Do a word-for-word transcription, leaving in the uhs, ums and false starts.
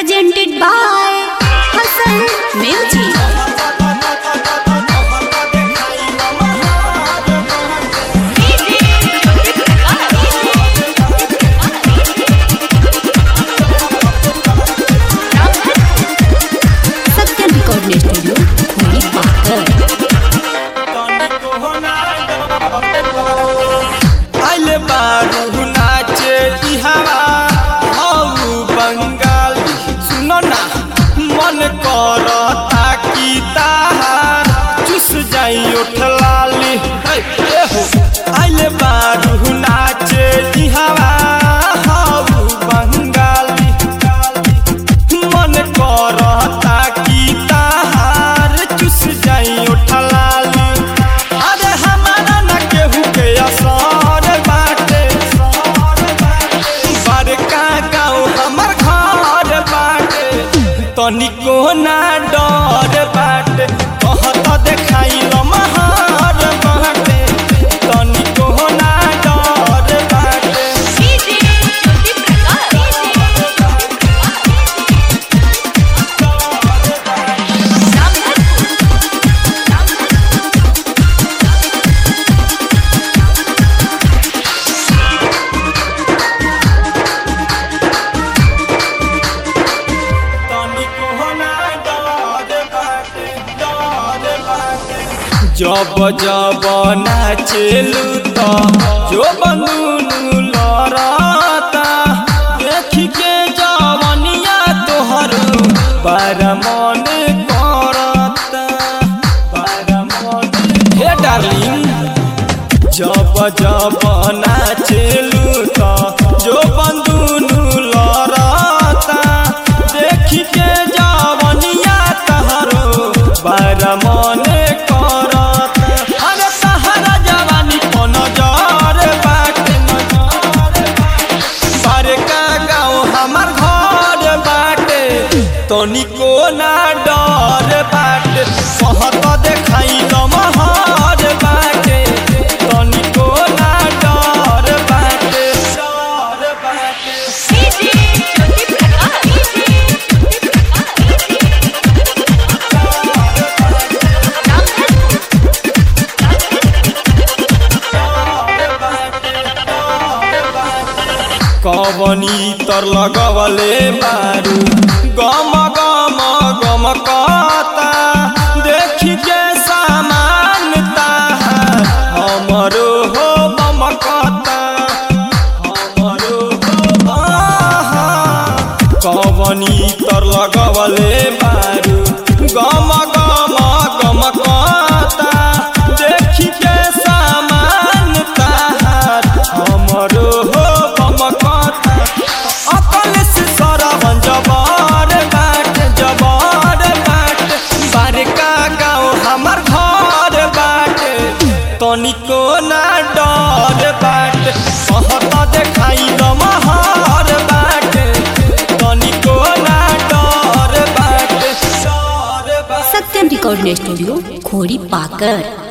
presented by Hassan Music. Satyam Recording Studio, Khori Pakar. आइले बारू नाचे इहावा हऊ बंगाली सुनो ना मन करता की ताहार चुस जाई उठलाली हे हो आइले बारू नाचे इहावा हऊ बंगाली मन करता की ताहार चुस जाई उठलाली अरे हमारा ना केहू के असर बाटे बड़का गाँव हमर घर बाटे तनिको ना डर बाटे कहत देखाई लमहर बाटे तनिको ना डर बाटे जब जब नाचेलू तो जो बनूनू लड़ता देख के जवनिया तोहर बार मन करता बार मन हे डार्लिंग जब जब नाचेलू तो जो बंदूनू लड़ता देख के जवनिया तोहर बार मन तनिको ना डर बाटे कहत देखाई लमहर बाटे तनिको ना डर बाटे डर बाटे कवनी तर लगवले बारू गम गम गम कहता देखी के सामान ताहार हमरो हो बम कहता हमरो हो कवनी तर लगवले बारू गम गम गम कहता देखी के सामान ताहार हमरो हो बम कहता अकल से सरवन जबर बाट जबर बाट बड़का गाँव हमर घर बाट तनिको ना डर बाट कहत देखाई लमहर बाट तनिको ना डर बाट डर बाट Satyam Recording Studio, Khori Pakar.